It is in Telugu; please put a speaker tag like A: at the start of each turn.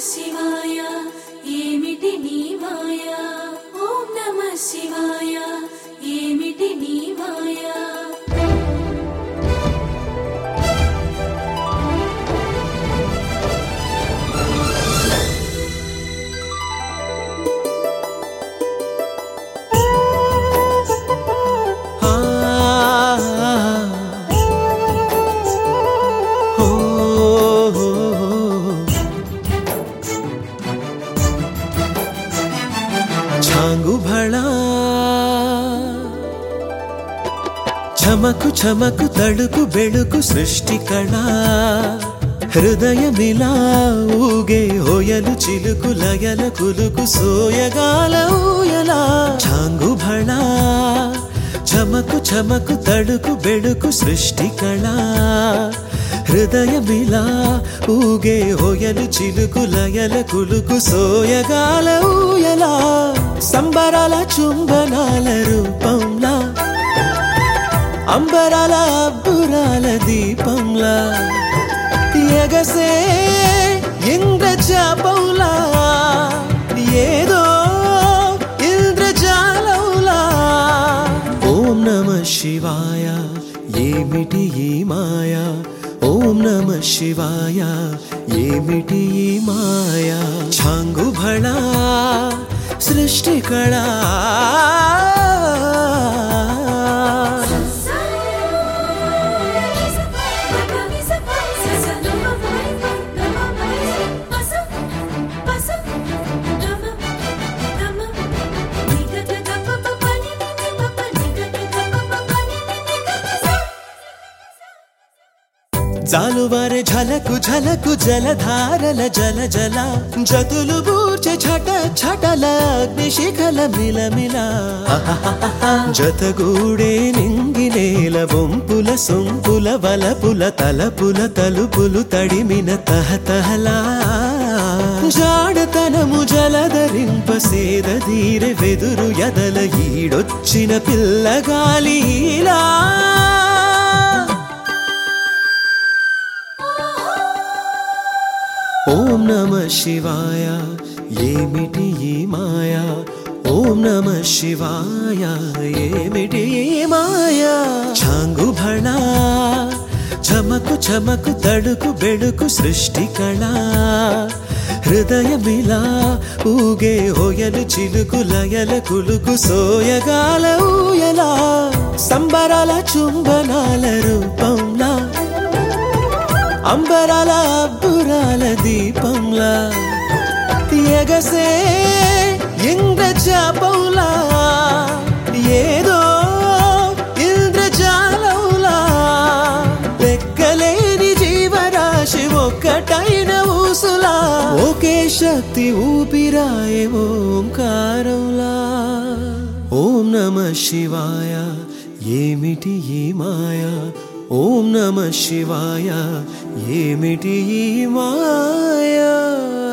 A: శివాయ ఏమిటి నీ మాయ ఓం నమః శివాయ ఏమిటి నీ మాయ
B: छांगु भला చమకు చమకు తడుకు బెళుకు సృష్టి కళ హృదయమిలా ఊగే హోయలు చిలుకు లయల కులుకు సోయగాల ఊయలా చాంగు భళ చమకు చమకు తడుకు బెళుకు సృష్టి కళ హృదయమిలా ఊగే హోయలు చిలుకు లయల కులుకు సోయగాల ఊయలా సంబరాల చుంబనాల రూపంలా అంబరాల అబ్బురాల దీపంలా ఎగసే ఇంద్రజాపంలా ఏదో ఇంద్రజాలంలా ఓం నమః శివాయ ఏమిటి ఈ మాయ ఓం నమః శివాయ ఏమిటి ఈ మాయ ఛాంగు భళా సృష్టి కళా జాలువారే ఝలకు ఝలకు జలధారల జల జల జతులు బూర్చె ఛట ఛటల అగ్నిశిఖల మిలమిల జతగూడే నింగినేల వంపుల సొంపుల వలపుల తలపుల తలుపులు తడిమిన తహతహలా జాడతనము జలధరింప సేదధీరె వెదురు ఎదల ఈడొచ్చిన పిల్లగాలిలా ఓం నమః శివాయ ఏమిటి ఈ మాయ ఓం నమః శివాయ ఏమిటి ఈ మాయ ఛాంగు భళా చమకు చమకు తడుకు బెళుకు సృష్టి కళ హృదయమిలా ఊగే హోయలు చిలుకు లయల కులుకు సోయగాల ఊయలా సంబరాల చుంబనాల రూపంలా అంబరాల అబ్బురాల దీపంలా ఎగసే ఇంద్రజాపంలా ఏదో ఇంద్రజాలంలా లెక్కలేని జీవరాశి ఒక్కటైన ఊసులా ఒకే శక్తి ఊపిరాయే ఓంకారంలా ఓం నమః శివాయ ఏమిటి ఈ మాయ ఓం నమః శివాయ ఏమిటి ఈ మాయ